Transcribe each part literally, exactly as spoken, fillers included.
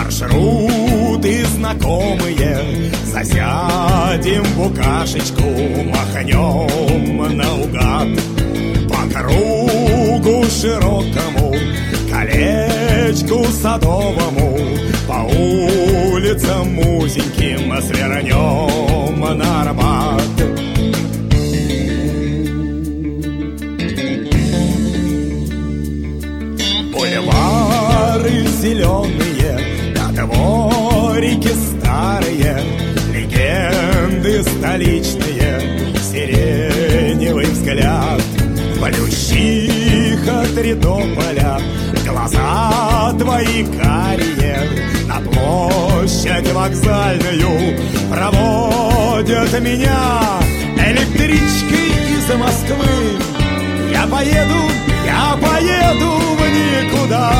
Маршруты знакомые, засядем в букашечку, махнем наугад по кругу широкому, колечку садовому, по улицам узеньким свернем на Арбат. Бульвары зеленые, на дворике старые, легенды столичные, сиреневый взгляд, плющих от Редополя, глаза твои карие, на площадь вокзальную проводят меня электричкой из Москвы. Я поеду, я поеду в никуда.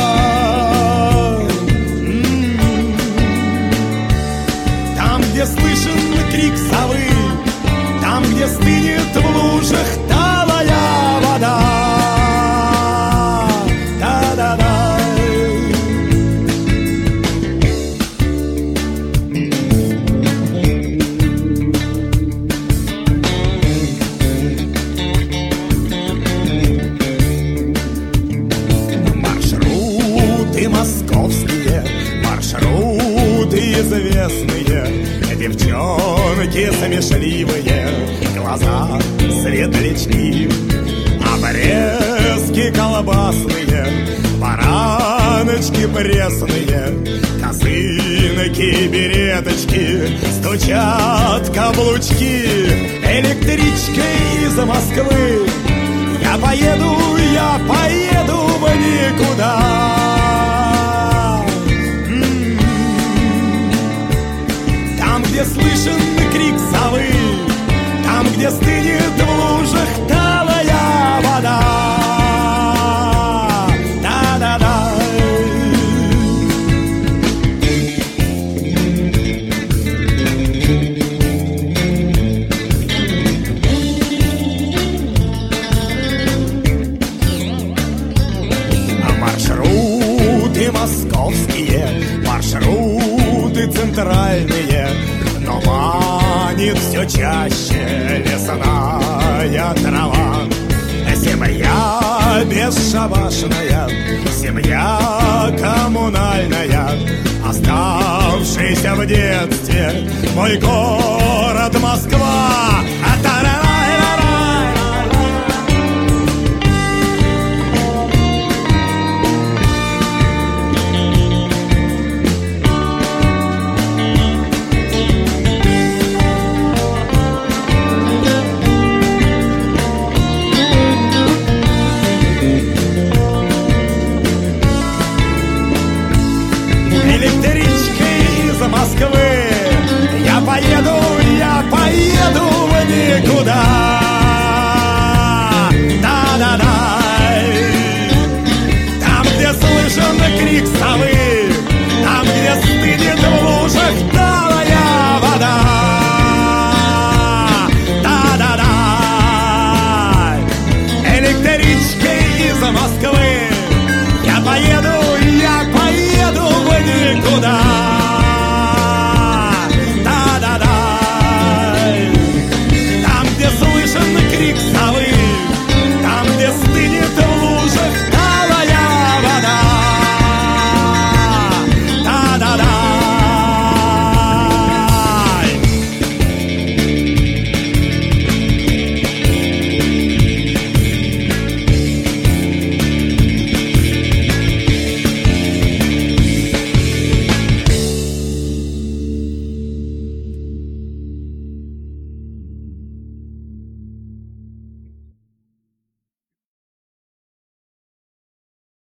Там, где слышен крик совы, там, где стынет в лужах талая вода. Да-да-да. Маршруты московские, маршруты известные, девчонки смешливые, глаза светлячки, обрезки колбасные, бараночки пресные, косынки, береточки, стучат каблучки. Электричкой из Москвы я поеду, я поеду в никуда. Там, где слышен крик совы, там, где стынет в лужах талая вода. Да-да-да. А маршруты московские, маршруты центральные, но манит все чаще лесная трава. Семья бесшабашная, семья коммунальная, оставшийся в детстве мой город Москва. Электричкой из Москвы я поеду, я поеду в никуда. Да-да-да. Там, где слышен крик совы, там, где стынет в лужах талая вода. Да-да-да. Электричкой из Москвы я поеду, я поеду в никуда.